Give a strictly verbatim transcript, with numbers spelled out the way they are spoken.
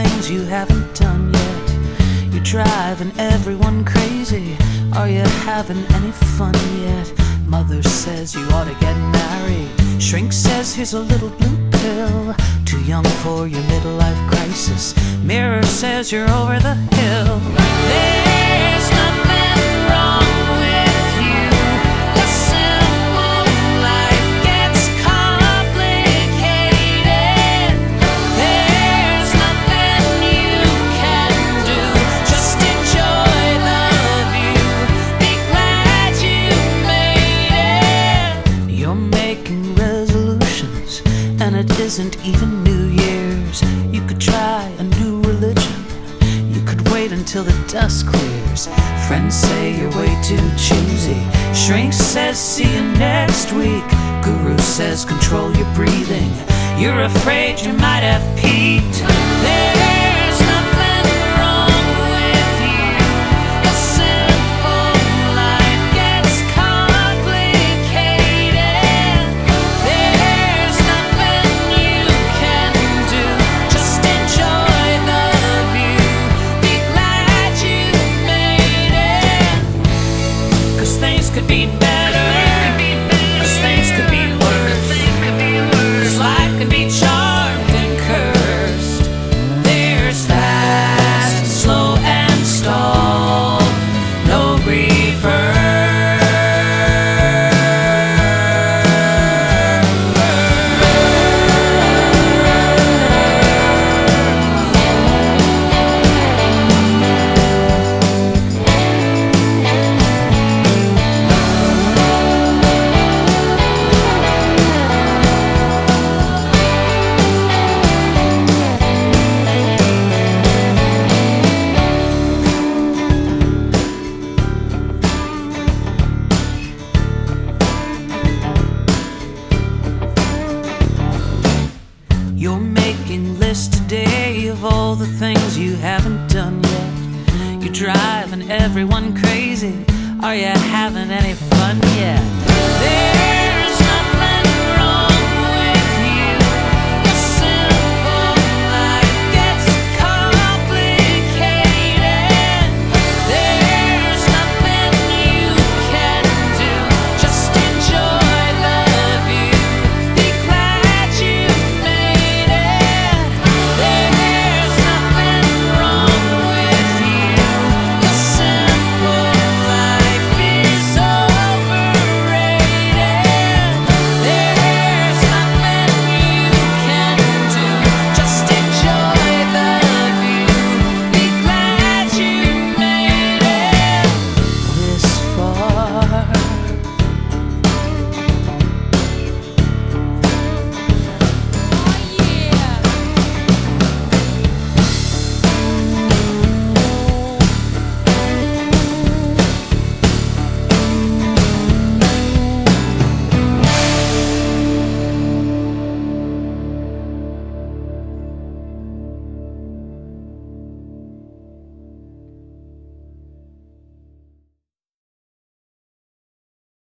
things you haven't done yet. You're driving everyone crazy. Are you having any fun yet? Mother says you ought to get married. Shrink says here's a little blue pill. Too young for your midlife crisis. Mirror says you're over the hill. There's nothing wrong with you. A simple life gets complicated. There's nothing you can do. Just enjoy the view. Be glad you made it. You're making resolutions, and it isn't even New Year's. You could try a new religion. You could wait until the dust clears. Friends say you're way too choosy. Shrink says see you next week. Guru says control your breathing. You're afraid you might have peaked. There's nothing wrong with you. A simple life gets complicated. There's nothing you can do. Just enjoy the view. Be glad you made it. Cause things could be better. Cause things could be worse. Cause life can be charmed and cursed. There's fast, slow and stall. No reverse. You're making lists today of all the things you haven't done yet. You're driving everyone crazy. Are you having any fun yet? There